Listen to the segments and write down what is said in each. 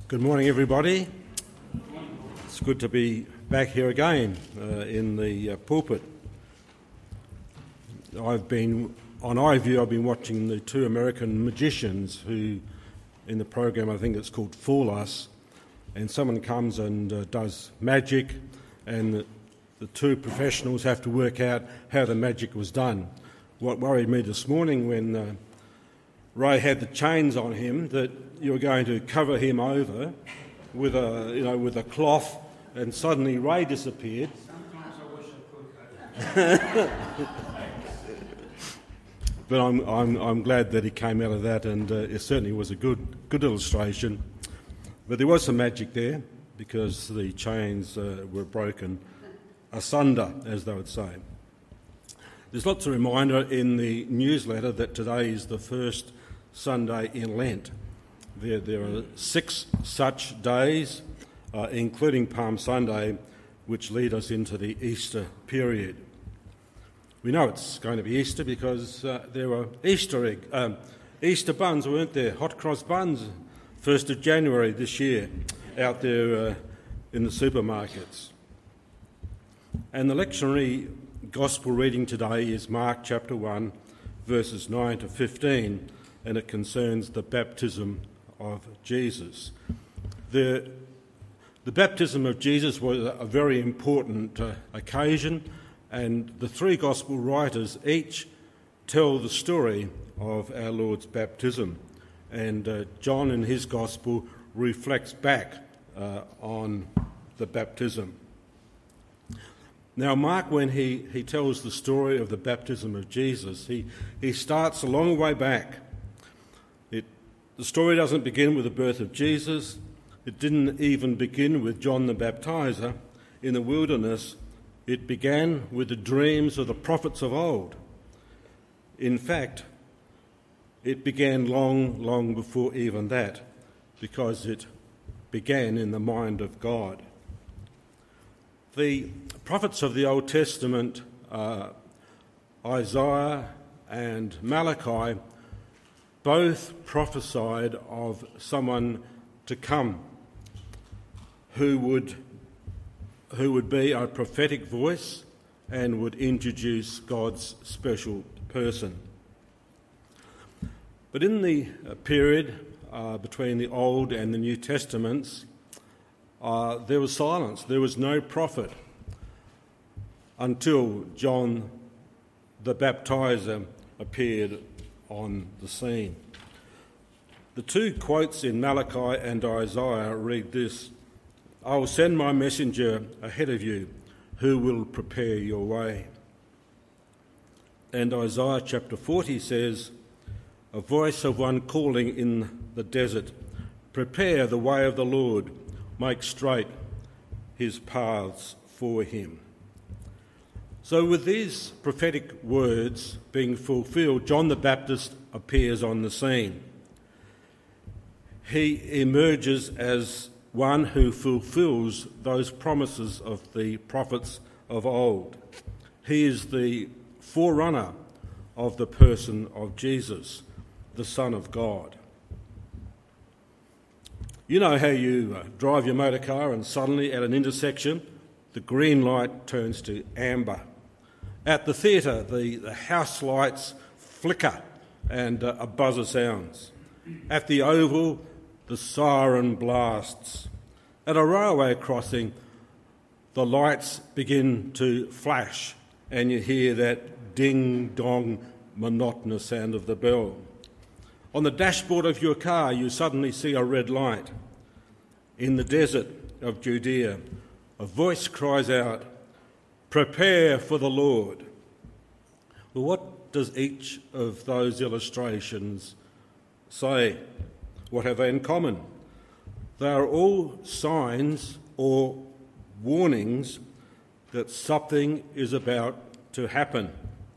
Good morning, everybody. It's good to be back here again in the pulpit. I've been watching the two American magicians who, in the program, I think it's called Fool Us, and someone comes and does magic, and the two professionals have to work out how the magic was done. What worried me this morning when Ray had the chains on him, that you were going to cover him over with a cloth, and suddenly Ray disappeared. Sometimes I wish I could. But I'm glad that he came out of that, and it certainly was a good illustration. But there was some magic there because the chains were broken asunder, as they would say. There's lots of reminder in the newsletter that today is the first Sunday in Lent. There are 6 such days, including Palm Sunday, which lead us into the Easter period. We know it's going to be Easter because there were Easter buns, weren't there? Hot cross buns, 1st of January this year, out there in the supermarkets. And the lectionary Gospel reading today is Mark chapter 1, verses 9 to 15, and it concerns the baptism of Jesus. The baptism of Jesus was a very important occasion, and the 3 Gospel writers each tell the story of our Lord's baptism. And John in his Gospel reflects back on the baptism. Now, Mark, when he tells the story of the baptism of Jesus, he starts a long way back. The story doesn't begin with the birth of Jesus. It didn't even begin with John the Baptizer in the wilderness. It began with the dreams of the prophets of old. In fact, it began long, long before even that, because it began in the mind of God. The prophets of the Old Testament, Isaiah and Malachi, both prophesied of someone to come who would be a prophetic voice and would introduce God's special person. But in the period between the Old and the New Testaments, there was silence. There was no prophet until John the Baptizer appeared on the scene. The 2 quotes in Malachi and Isaiah read this: "I will send my messenger ahead of you, who will prepare your way." And Isaiah chapter 40 says, "A voice of one calling in the desert, prepare the way of the Lord, make straight his paths for him." So with these prophetic words being fulfilled, John the Baptist appears on the scene. He emerges as one who fulfills those promises of the prophets of old. He is the forerunner of the person of Jesus, the Son of God. You know how you drive your motor car and suddenly at an intersection the green light turns to amber. At the theatre, the house lights flicker and a buzzer sounds. At the Oval, the siren blasts. At a railway crossing, the lights begin to flash and you hear that ding-dong monotonous sound of the bell. On the dashboard of your car, you suddenly see a red light. In the desert of Judea, a voice cries out, "Prepare for the Lord." Well, what does each of those illustrations say? What have they in common? They are all signs or warnings that something is about to happen.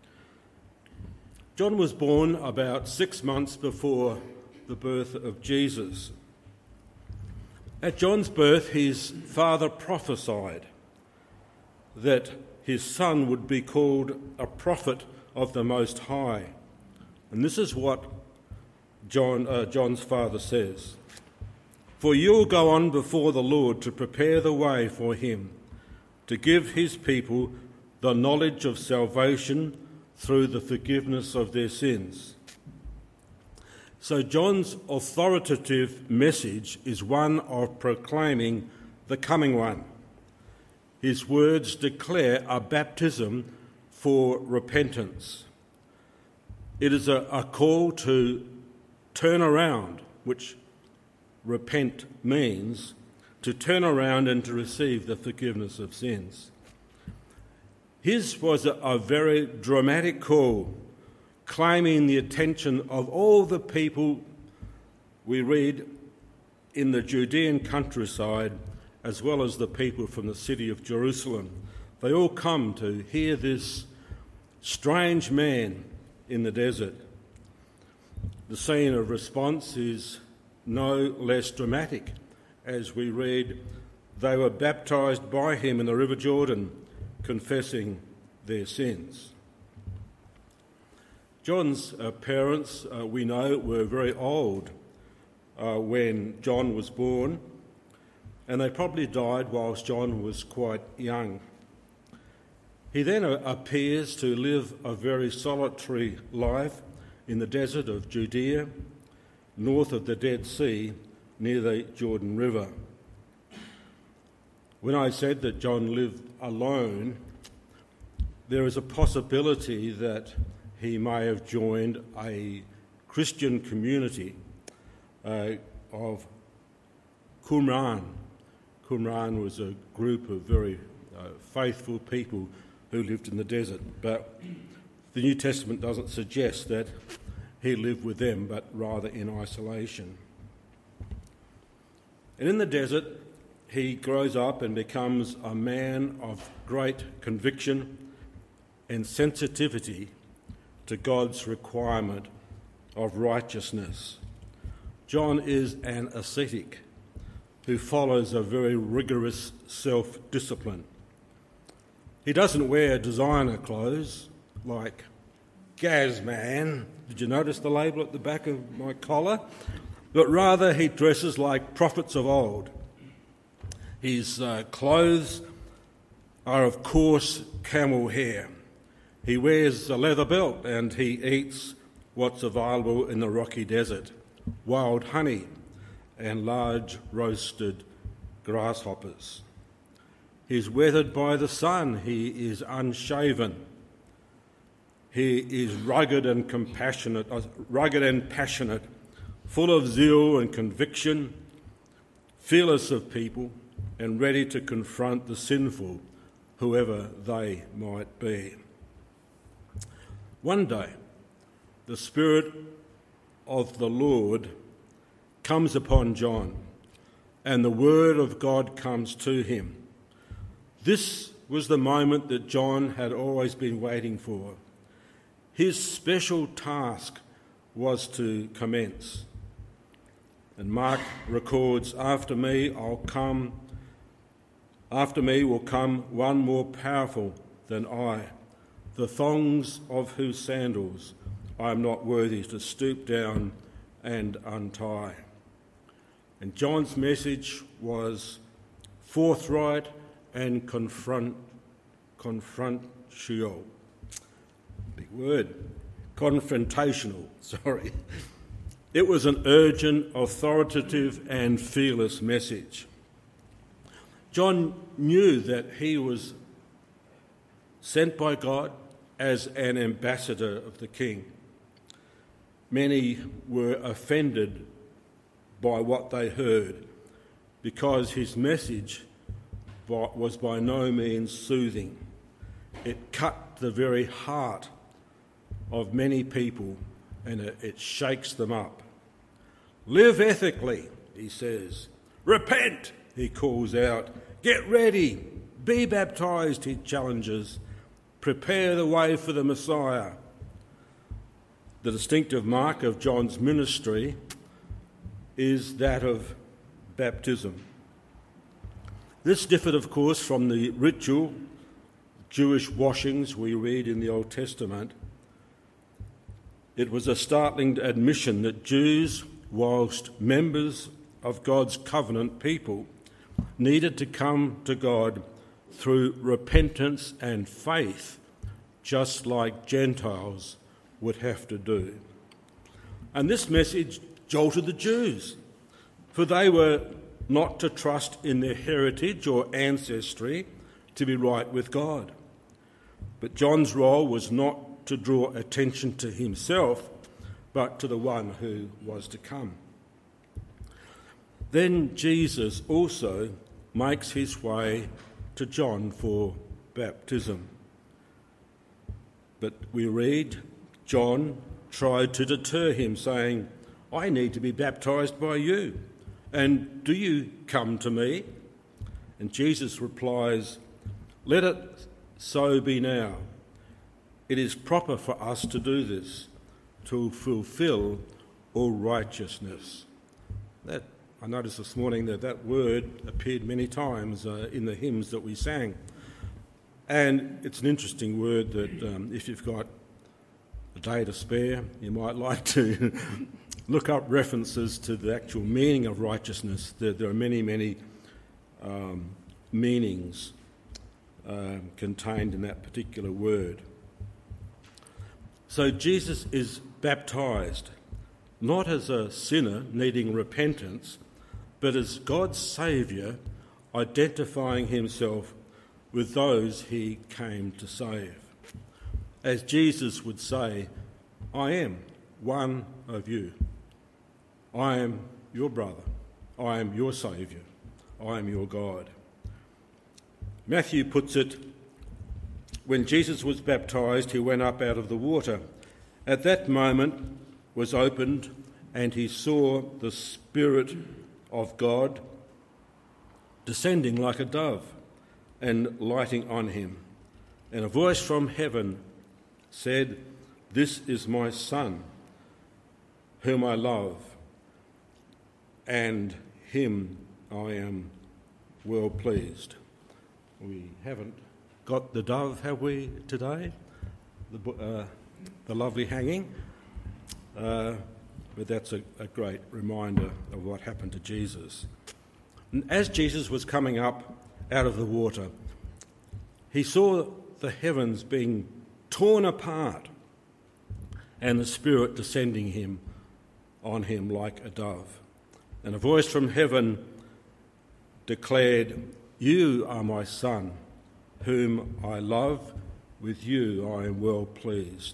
John was born about 6 months before the birth of Jesus. At John's birth, his father prophesied that his son would be called a prophet of the Most High. And this is what John's father says: For you'll go on before the Lord to prepare the way for him, to give his people the knowledge of salvation through the forgiveness of their sins." So John's authoritative message is one of proclaiming the coming one. His words declare a baptism for repentance. It is a call to turn around, which repent means, to turn around and to receive the forgiveness of sins. His was a very dramatic call, claiming the attention of all the people we read in the Judean countryside, as well as the people from the city of Jerusalem. They all come to hear this strange man in the desert. The scene of response is no less dramatic, as we read, "They were baptised by him in the river Jordan, confessing their sins." John's parents, we know, were very old when John was born, and they probably died whilst John was quite young. He then appears to live a very solitary life in the desert of Judea, north of the Dead Sea, near the Jordan River. When I said that John lived alone, there is a possibility that he may have joined a Christian community of Qumran. Qumran was a group of very faithful people who lived in the desert, but the New Testament doesn't suggest that he lived with them, but rather in isolation. And in the desert, he grows up and becomes a man of great conviction and sensitivity to God's requirement of righteousness. John is an ascetic who follows a very rigorous self-discipline. He doesn't wear designer clothes like Gazman. Did you notice the label at the back of my collar? But rather he dresses like prophets of old. His clothes are of coarse camel hair. He wears a leather belt and he eats what's available in the rocky desert, wild honey and large roasted grasshoppers. He's weathered by the sun. He is unshaven. He is rugged and passionate, full of zeal and conviction, fearless of people, and ready to confront the sinful, whoever they might be. One day, the Spirit of the Lord comes upon John, and the word of God comes to him. This was the moment that John had always been waiting for. His special task was to commence. And Mark records, after me will come one more powerful than I, the thongs of whose sandals I am not worthy to stoop down and untie. And John's message was forthright and confrontational. Big word. Confrontational, sorry. It was an urgent, authoritative and fearless message. John knew that he was sent by God as an ambassador of the King. Many were offended by what they heard because his message was by no means soothing. It cut the very heart of many people and it shakes them up. Live ethically, he says. Repent, he calls out. Get ready. Be baptised, he challenges. Prepare the way for the Messiah. The distinctive mark of John's ministry is that of baptism. This differed, of course, from the ritual Jewish washings we read in the Old Testament. It was a startling admission that Jews, whilst members of God's covenant people needed to come to God through repentance and faith, just like Gentiles would have to do. And this message jolted the Jews, for they were not to trust in their heritage or ancestry to be right with God. But John's role was not to draw attention to himself, but to the one who was to come. Then Jesus also makes his way to John for baptism. But we read, John tried to deter him, saying, "I need to be baptised by you, and do you come to me?" And Jesus replies, "Let it so be now. It is proper for us to do this, to fulfil all righteousness." I noticed this morning that word appeared many times in the hymns that we sang. And it's an interesting word that if you've got a day to spare, you might like to look up references to the actual meaning of righteousness. There are many, many meanings contained in that particular word. So Jesus is baptised, not as a sinner needing repentance, but as God's Saviour, identifying himself with those he came to save. As Jesus would say, "I am one of you. I am your brother. I am your Saviour. I am your God." Matthew puts it, when Jesus was baptised, he went up out of the water. At that moment was opened, and he saw the Spirit of God descending like a dove and lighting on him. And a voice from heaven said, "This is my Son, whom I love, and him I am well pleased." We haven't got the dove, have we, today? The lovely hanging. But that's a great reminder of what happened to Jesus. And as Jesus was coming up out of the water, he saw the heavens being torn apart and the Spirit descending on him like a dove. And a voice from heaven declared, "You are my Son, whom I love. With you I am well pleased."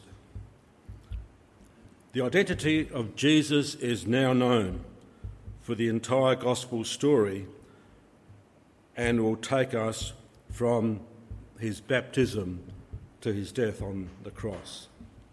The identity of Jesus is now known for the entire gospel story and will take us from his baptism to his death on the cross.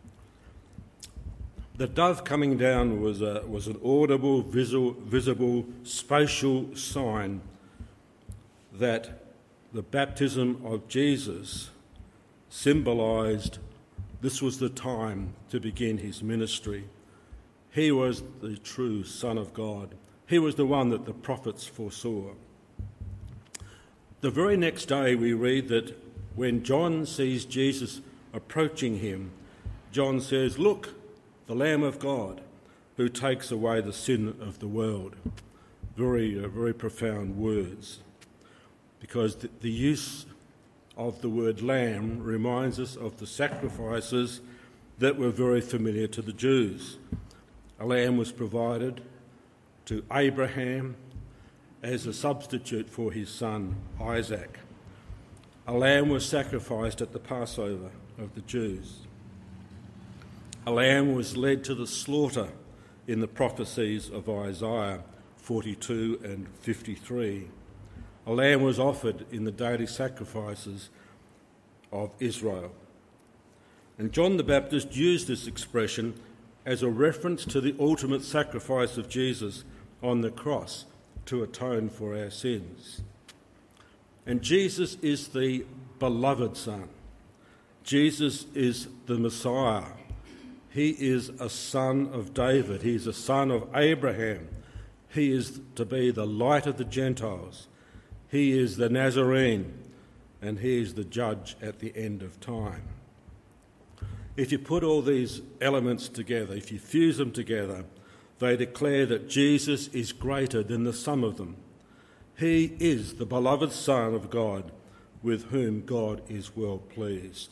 The dove coming down was an audible, visible, spatial sign that the baptism of Jesus symbolised this was the time to begin his ministry. He was the true Son of God. He was the one that the prophets foresaw. The very next day we read that when John sees Jesus approaching him, John says, "Look, the Lamb of God who takes away the sin of the world." Very profound words, because the use of the word lamb reminds us of the sacrifices that were very familiar to the Jews. A lamb was provided to Abraham as a substitute for his son Isaac. A lamb was sacrificed at the Passover of the Jews. A lamb was led to the slaughter in the prophecies of Isaiah 42 and 53. A lamb was offered in the daily sacrifices of Israel. And John the Baptist used this expression as a reference to the ultimate sacrifice of Jesus on the cross to atone for our sins. And Jesus is the beloved Son. Jesus is the Messiah. He is a son of David. He is a son of Abraham. He is to be the light of the Gentiles. He is the Nazarene, and he is the judge at the end of time. If you put all these elements together, if you fuse them together, they declare that Jesus is greater than the sum of them. He is the beloved Son of God, with whom God is well pleased.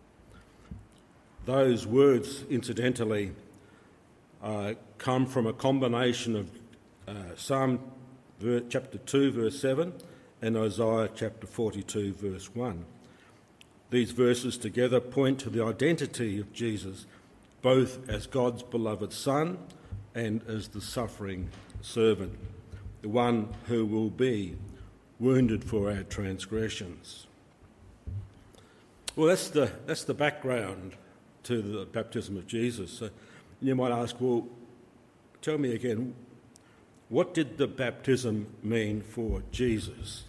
Those words, incidentally, come from a combination of Psalm chapter 2, verse 7, and Isaiah chapter 42, verse 1. These verses together point to the identity of Jesus, both as God's beloved Son and as the suffering servant, the one who will be wounded for our transgressions. Well, that's the background to the baptism of Jesus. So you might ask, well, tell me again, what did the baptism mean for Jesus?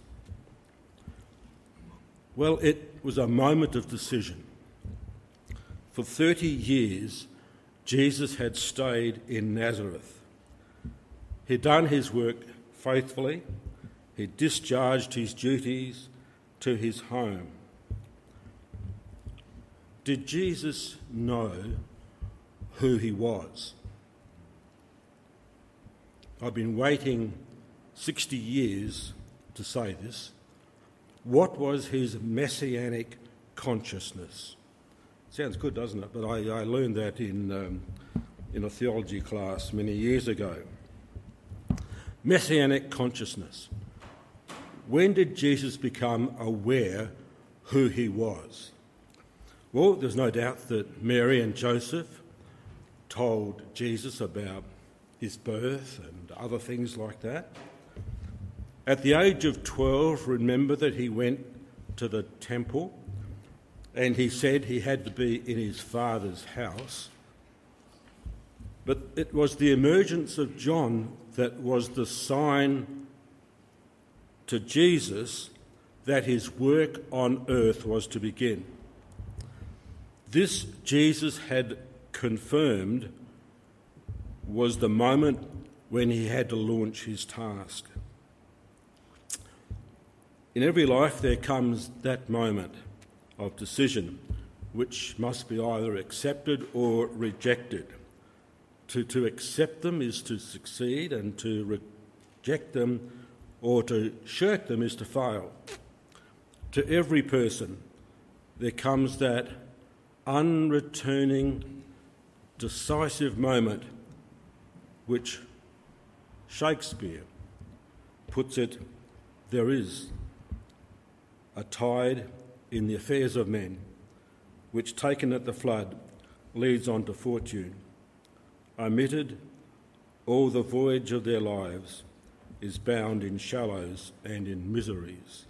Well, it was a moment of decision. For 30 years, Jesus had stayed in Nazareth. He'd done his work faithfully. He discharged his duties to his home. Did Jesus know who he was? I've been waiting 60 years to say this. What was his messianic consciousness? Sounds good, doesn't it? But I learned that in a theology class many years ago. Messianic consciousness. When did Jesus become aware who he was? Well, there's no doubt that Mary and Joseph told Jesus about his birth and other things like that. At the age of 12, remember that he went to the temple and he said he had to be in his father's house. But it was the emergence of John that was the sign to Jesus that his work on earth was to begin. This Jesus had confirmed was the moment when he had to launch his task. In every life there comes that moment of decision which must be either accepted or rejected. To accept them is to succeed, and to reject them or to shirk them is to fail. To every person there comes that unreturning, decisive moment which Shakespeare puts it, there is a tide in the affairs of men, which taken at the flood leads on to fortune. Omitted, all the voyage of their lives is bound in shallows and in miseries.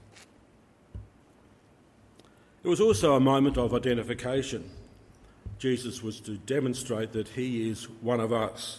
It was also a moment of identification. Jesus was to demonstrate that he is one of us.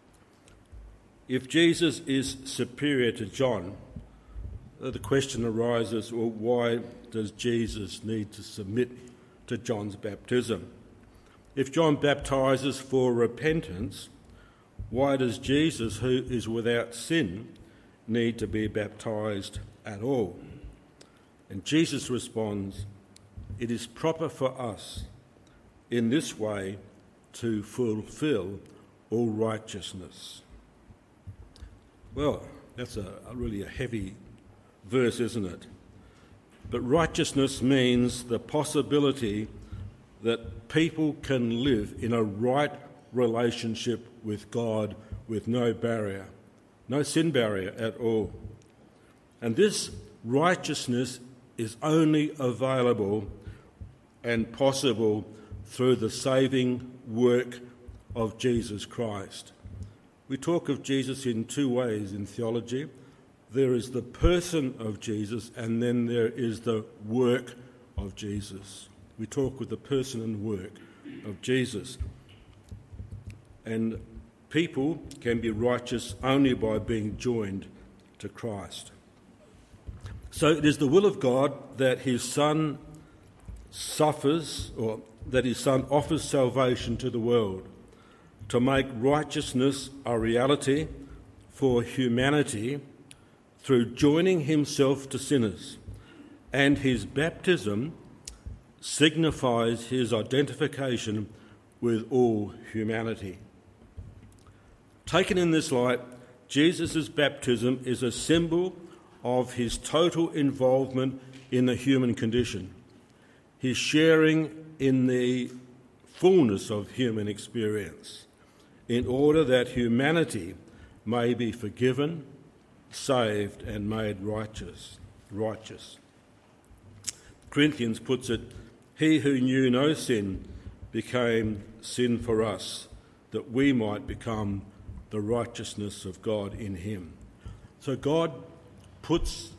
If Jesus is superior to John, the question arises, well, why does Jesus need to submit to John's baptism? If John baptises for repentance, why does Jesus, who is without sin, need to be baptised at all? And Jesus responds, it is proper for us in this way to fulfil all righteousness. Well, that's really a heavy verse, isn't it? But righteousness means the possibility that people can live in a right relationship with God with no barrier, no sin barrier at all. And this righteousness is only available and possible through the saving work of Jesus Christ. We talk of Jesus in two ways in theology. There is the person of Jesus, and then there is the work of Jesus. We talk with the person and work of Jesus. And people can be righteous only by being joined to Christ. So it is the will of God that his Son suffers, or that his Son offers salvation to the world, to make righteousness a reality for humanity through joining himself to sinners. And his baptism signifies his identification with all humanity. Taken in this light, Jesus' baptism is a symbol of his total involvement in the human condition, his sharing in the fullness of human experience, in order that humanity may be forgiven, saved, and made righteous. Corinthians puts it, "He who knew no sin became sin for us, that we might become the righteousness of God in him." So God puts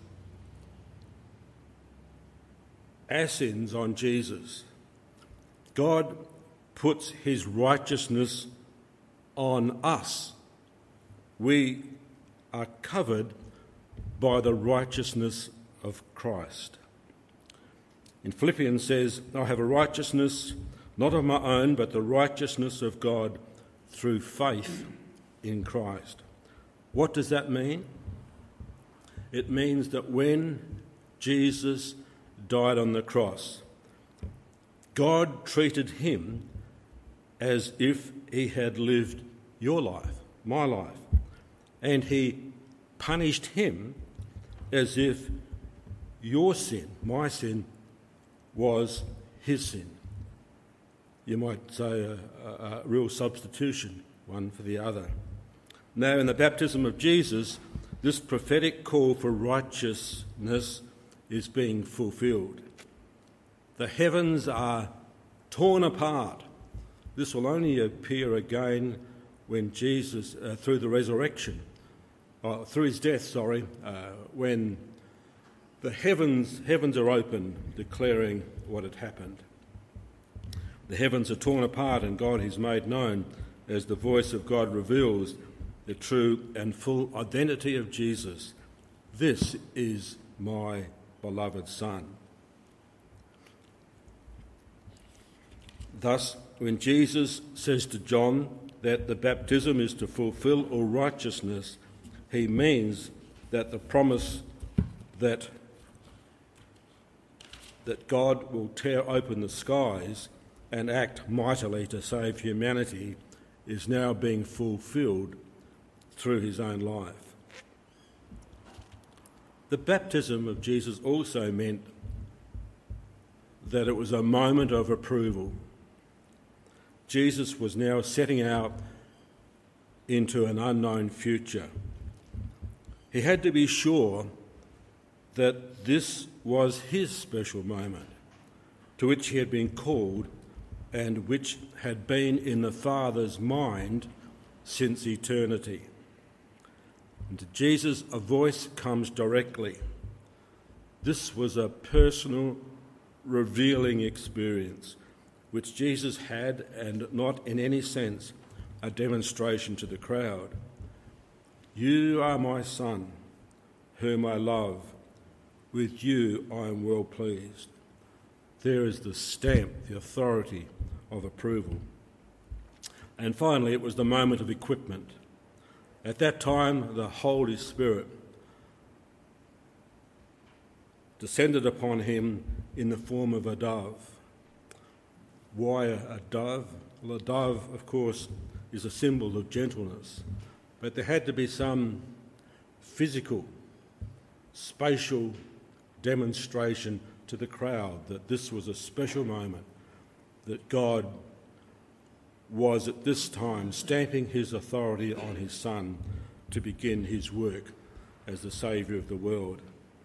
our sins on Jesus. God puts his righteousness on us. We are covered by the righteousness of Christ. In Philippians says, "I have a righteousness not of my own, but the righteousness of God through faith in Christ." What does that mean? It means that when Jesus died on the cross, God treated him as if he had lived your life, my life, and he punished him as if your sin, my sin, was his sin. You might say a real substitution, one for the other. Now, in the baptism of Jesus, this prophetic call for righteousness is being fulfilled. The heavens are torn apart. This will only appear again when Jesus, through the resurrection, through his death, when the heavens are open, declaring what had happened. The heavens are torn apart and God is made known as the voice of God reveals the true and full identity of Jesus. "This is my beloved Son." Thus, when Jesus says to John that the baptism is to fulfill all righteousness, he means that the promise that God will tear open the skies and act mightily to save humanity is now being fulfilled through his own life. The baptism of Jesus also meant that it was a moment of approval. Jesus was now setting out into an unknown future. He had to be sure that this was his special moment, to which he had been called and which had been in the Father's mind since eternity. And to Jesus, a voice comes directly. This was a personal, revealing experience, which Jesus had, and not in any sense a demonstration to the crowd. "You are my Son, whom I love. With you I am well pleased." There is the stamp, the authority of approval. And finally, it was the moment of equipment. At that time, the Holy Spirit descended upon him in the form of a dove. Why a dove? Well, a dove, of course, is a symbol of gentleness, but there had to be some physical, spatial demonstration to the crowd that this was a special moment, that God was at this time stamping his authority on his Son to begin his work as the Saviour of the world.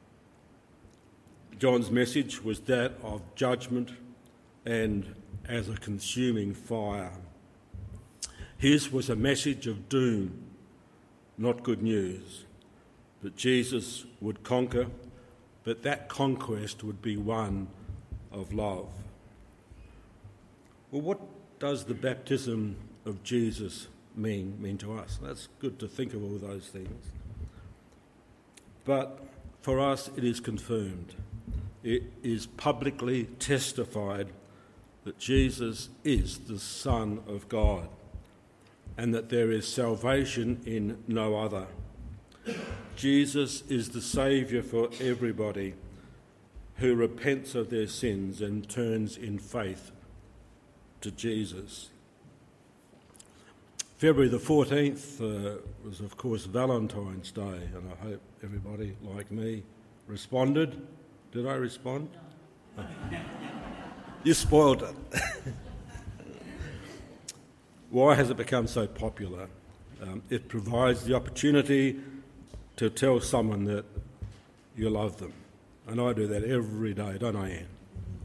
John's message was that of judgment and as a consuming fire. His was a message of doom, not good news. That Jesus would conquer, but that conquest would be one of love. Well, what does the baptism of Jesus mean to us? That's good to think of all those things. But for us, it is confirmed. It is publicly testified that Jesus is the Son of God and that there is salvation in no other. Jesus is the Saviour for everybody who repents of their sins and turns in faith to Jesus. February the 14th was, of course, Valentine's Day, and I hope everybody, like me, responded. Did I respond? No. You spoiled it. Why has it become so popular? It provides the opportunity to tell someone that you love them. And I do that every day, don't I, Anne?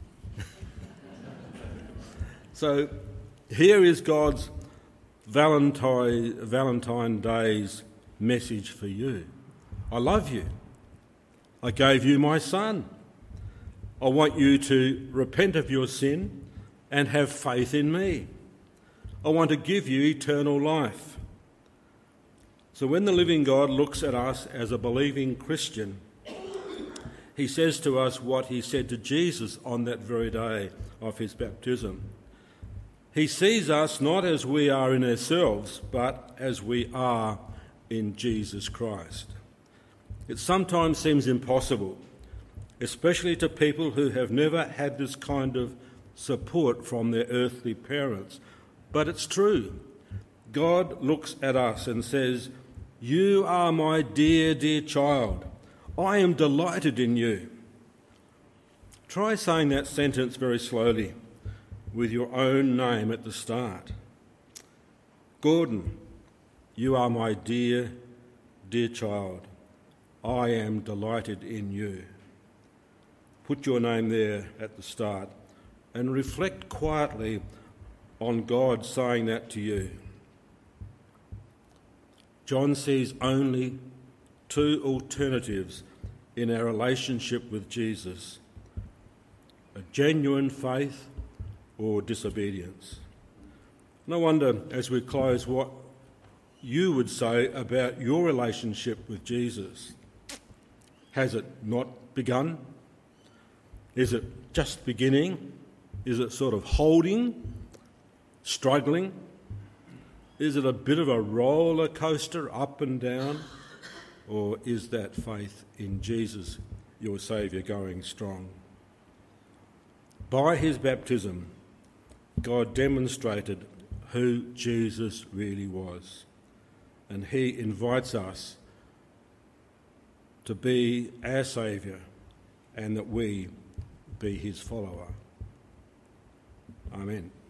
So here is God's Valentine Day's message for you. I love you. I gave you my son. I want you to repent of your sin and have faith in me. I want to give you eternal life. So when the living God looks at us as a believing Christian, he says to us what he said to Jesus on that very day of his baptism. He sees us not as we are in ourselves, but as we are in Jesus Christ. It sometimes seems impossible, especially to people who have never had this kind of support from their earthly parents. But it's true. God looks at us and says, "You are my dear, dear child. I am delighted in you." Try saying that sentence very slowly with your own name at the start. Gordon, you are my dear, dear child. I am delighted in you. Put your name there at the start and reflect quietly on God saying that to you. John sees only two alternatives in our relationship with Jesus: a genuine faith or disobedience. No wonder, as we close, what you would say about your relationship with Jesus. Has it not begun? Is it just beginning? Is it sort of holding, struggling? Is it a bit of a roller coaster up and down? Or is that faith in Jesus, your Saviour, going strong? By his baptism, God demonstrated who Jesus really was, and he invites us to be our Saviour and that we be his follower. Amen.